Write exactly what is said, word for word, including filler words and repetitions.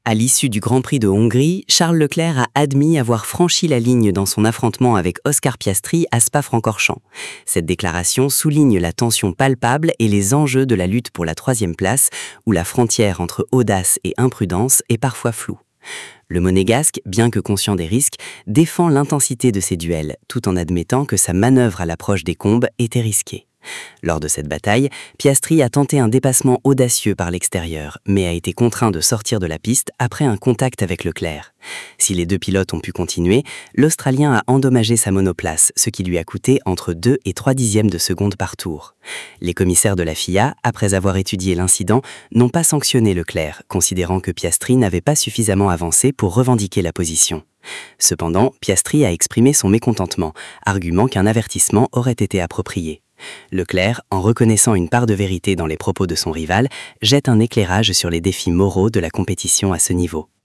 À l'issue du Grand Prix de Hongrie, Charles Leclerc a admis avoir franchi la ligne dans son affrontement avec Oscar Piastri à Spa-Francorchamps. Cette déclaration souligne la tension palpable et les enjeux de la lutte pour la troisième place, où la frontière entre audace et imprudence est parfois floue. Le monégasque, bien que conscient des risques, défend l'intensité de ses duels, tout en admettant que sa manœuvre à l'approche des combes était risquée. Lors de cette bataille, Piastri a tenté un dépassement audacieux par l'extérieur, mais a été contraint de sortir de la piste après un contact avec Leclerc. Si les deux pilotes ont pu continuer, l'Australien a endommagé sa monoplace, ce qui lui a coûté entre deux et trois dixièmes de seconde par tour. Les commissaires de la F I A, après avoir étudié l'incident, n'ont pas sanctionné Leclerc, considérant que Piastri n'avait pas suffisamment avancé pour revendiquer la position. Cependant, Piastri a exprimé son mécontentement, arguant qu'un avertissement aurait été approprié. Leclerc, en reconnaissant une part de vérité dans les propos de son rival, jette un éclairage sur les défis moraux de la compétition à ce niveau.